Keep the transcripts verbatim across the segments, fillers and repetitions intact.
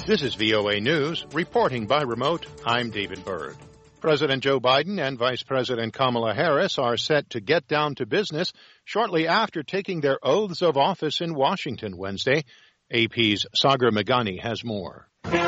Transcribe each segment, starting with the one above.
This is V O A News, reporting by remote. I'm David Byrd. President Joe Biden and Vice President Kamala Harris are set to get down to business shortly after taking their oaths of office in Washington Wednesday. A P's Sagar Meghani has more.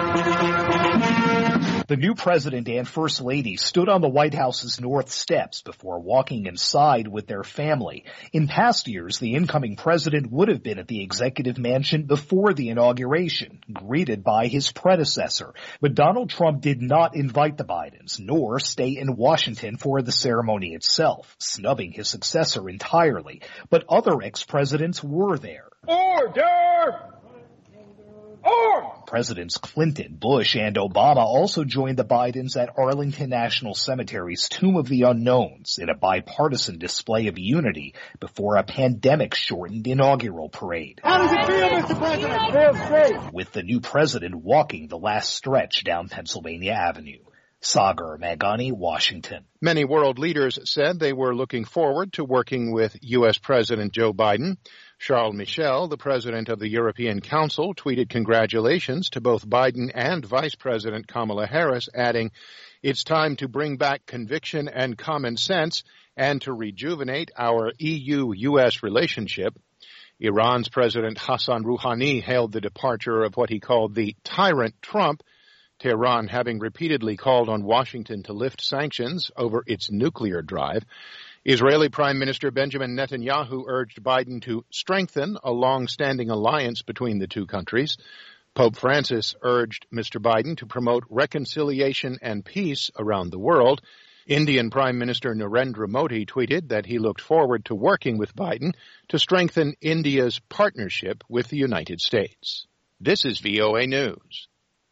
The new president and first lady stood on the White House's north steps before walking inside with their family. In past years, the incoming president would have been at the executive mansion before the inauguration, greeted by his predecessor. But Donald Trump did not invite the Bidens, nor stay in Washington for the ceremony itself, snubbing his successor entirely. But other ex-presidents were there. Order! Or! Presidents Clinton, Bush, and Obama also joined the Bidens at Arlington National Cemetery's Tomb of the Unknowns in a bipartisan display of unity before a pandemic-shortened inaugural parade. How does it feel, Mister President? Feels great. With the new president walking the last stretch down Pennsylvania Avenue. Sagar Meghani, Washington. Many world leaders said they were looking forward to working with U S. President Joe Biden. Charles Michel, the president of the European Council, tweeted congratulations to both Biden and Vice President Kamala Harris, adding, "It's time to bring back conviction and common sense and to rejuvenate our E U U S relationship." Iran's President Hassan Rouhani hailed the departure of what he called the tyrant Trump, Tehran having repeatedly called on Washington to lift sanctions over its nuclear drive. Israeli Prime Minister Benjamin Netanyahu urged Biden to strengthen a long-standing alliance between the two countries. Pope Francis urged Mister Biden to promote reconciliation and peace around the world. Indian Prime Minister Narendra Modi tweeted that he looked forward to working with Biden to strengthen India's partnership with the United States. This is V O A News.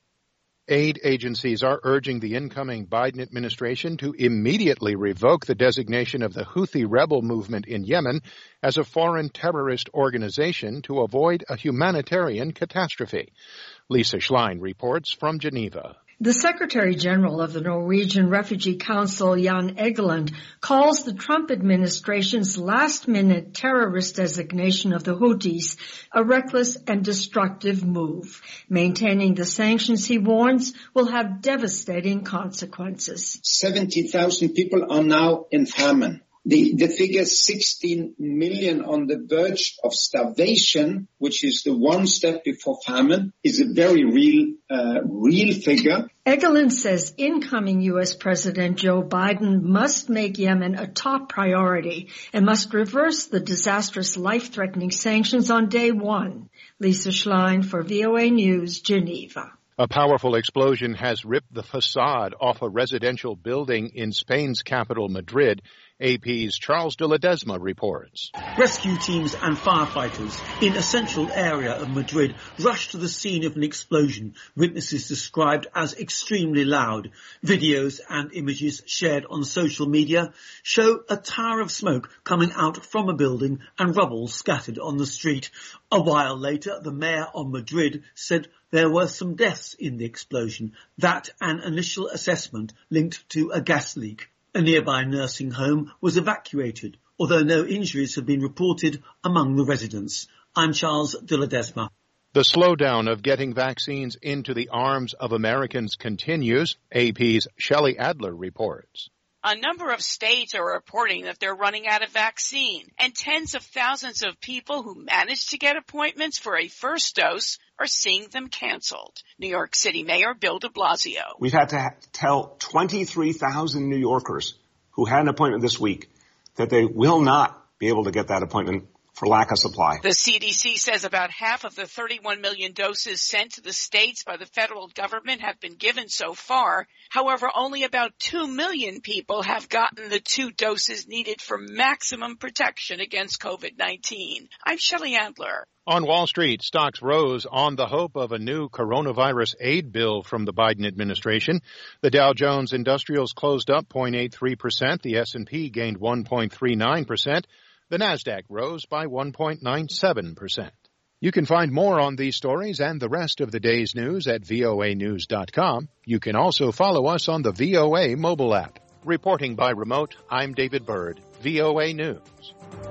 Aid agencies are urging the incoming Biden administration to immediately revoke the designation of the Houthi rebel movement in Yemen as a foreign terrorist organization to avoid a humanitarian catastrophe. Lisa Schlein reports from Geneva. The Secretary General of the Norwegian Refugee Council, Jan Egeland, calls the Trump administration's last-minute terrorist designation of the Houthis a reckless and destructive move. Maintaining the sanctions, he warns, will have devastating consequences. seventy thousand people are now in famine. The, the figure sixteen million on the verge of starvation, which is the one step before famine, is a very real, uh, real figure. Egeland says incoming U S. President Joe Biden must make Yemen a top priority and must reverse the disastrous life-threatening sanctions on day one. Lisa Schlein for V O A News, Geneva. A powerful explosion has ripped the facade off a residential building in Spain's capital, Madrid. A P's Charles de Ledesma reports. Rescue teams and firefighters in a central area of Madrid rushed to the scene of an explosion witnesses described as extremely loud. Videos and images shared on social media show a tower of smoke coming out from a building and rubble scattered on the street. A while later, the mayor of Madrid said there were some deaths in the explosion, that an initial assessment linked to a gas leak. A nearby nursing home was evacuated, although no injuries have been reported among the residents. I'm Charles de Ledesma. The slowdown of getting vaccines into the arms of Americans continues. A P's Shelley Adler reports. A number of states are reporting that they're running out of vaccine, and tens of thousands of people who managed to get appointments for a first dose are seeing them canceled. New York City Mayor Bill de Blasio. We've had to ha- tell twenty-three thousand New Yorkers who had an appointment this week that they will not be able to get that appointment for lack of supply. The C D C says about half of the thirty-one million doses sent to the states by the federal government have been given so far. However, only about two million people have gotten the two doses needed for maximum protection against COVID nineteen. I'm Shelley Adler. On Wall Street, stocks rose on the hope of a new coronavirus aid bill from the Biden administration. The Dow Jones Industrials closed up zero point eight three percent. The S and P gained one point three nine percent. The Nasdaq rose by one point nine seven percent. You can find more on these stories and the rest of the day's news at V O A news dot com. You can also follow us on the V O A mobile app. Reporting by remote, I'm David Byrd, V O A News.